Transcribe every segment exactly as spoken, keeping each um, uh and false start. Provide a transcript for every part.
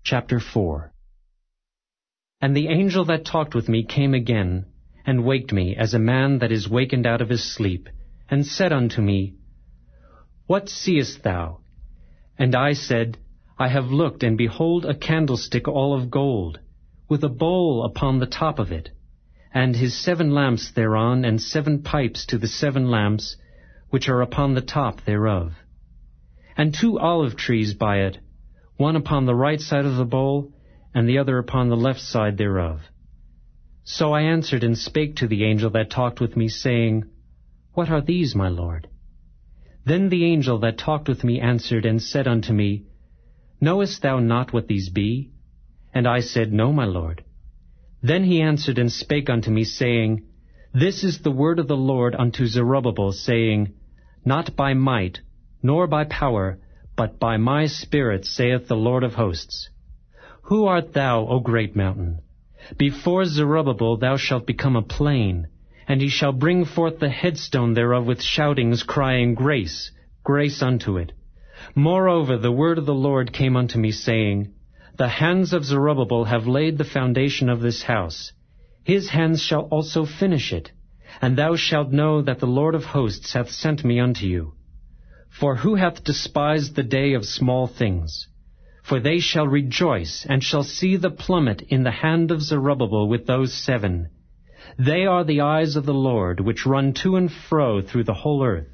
Chapter four. And the angel that talked with me came again, and waked me as a man that is wakened out of his sleep, and said unto me, What seest thou? And I said, I have looked, and behold a candlestick all of gold, with a bowl upon the top of it, and his seven lamps thereon, and seven pipes to the seven lamps, which are upon the top thereof. And two olive trees by it, one upon the right side of the bowl, and the other upon the left side thereof. So I answered and spake to the angel that talked with me, saying, What are these, my Lord? Then the angel that talked with me answered and said unto me, Knowest thou not what these be? And I said, No, my Lord. Then he answered and spake unto me, saying, This is the word of the Lord unto Zerubbabel, saying, Not by might, nor by power, but by my Spirit, saith the Lord of hosts. Who art thou, O great mountain? Before Zerubbabel thou shalt become a plain, and he shall bring forth the headstone thereof with shoutings, crying, Grace, grace unto it. Moreover, the word of the Lord came unto me, saying, The hands of Zerubbabel have laid the foundation of this house. His hands shall also finish it. And thou shalt know that the Lord of hosts hath sent me unto you. For who hath despised the day of small things? For they shall rejoice, and shall see the plummet in the hand of Zerubbabel with those seven. They are the eyes of the Lord, which run to and fro through the whole earth.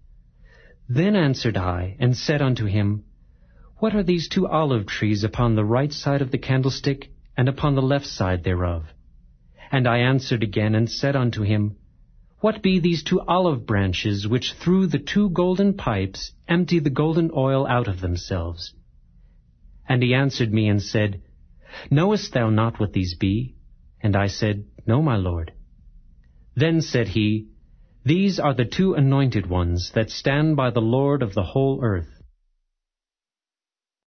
Then answered I, and said unto him, What are these two olive trees upon the right side of the candlestick, and upon the left side thereof? And I answered again, and said unto him, What be these two olive branches, which through the two golden pipes empty the golden oil out of themselves? And he answered me and said, Knowest thou not what these be? And I said, No, my Lord. Then said he, These are the two anointed ones that stand by the Lord of the whole earth.